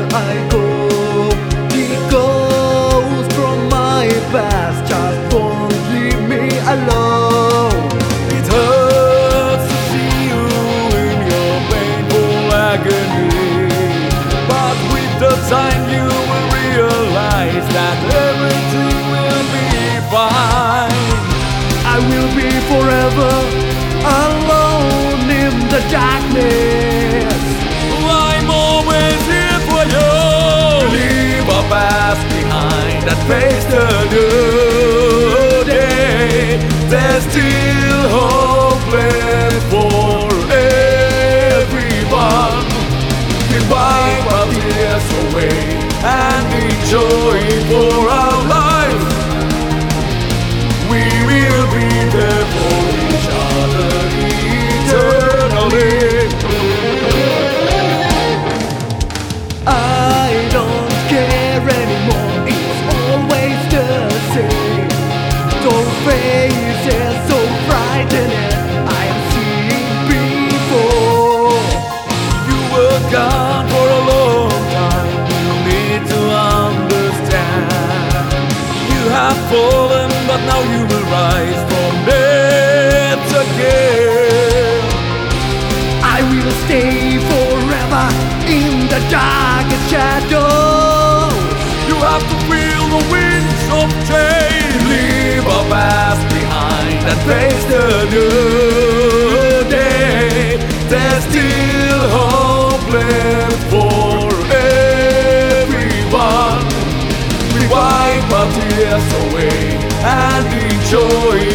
I go. The ghost from my past just won't leave me alone. It hurts to see you in your painful agony, but with the time you will realize that everything will be fine. I will be forever alone in the darkness. I'm always here for you. Leave our past behind and face the new day. There's still hope left for everyone. We wipe our tears away and enjoy for our life. We will be there for each other eternally. I don't care anymore, it's always the same. Those faces so frightening I have seen before. You were gone for a long time, you need to understand. You have fallen, but now you will rise from it again. I will stay forever in the darkest shadows. You have to feel the winds of change. Leave our past behind and face the new day. There's still hope left for everyone. We wipe our tears away and enjoy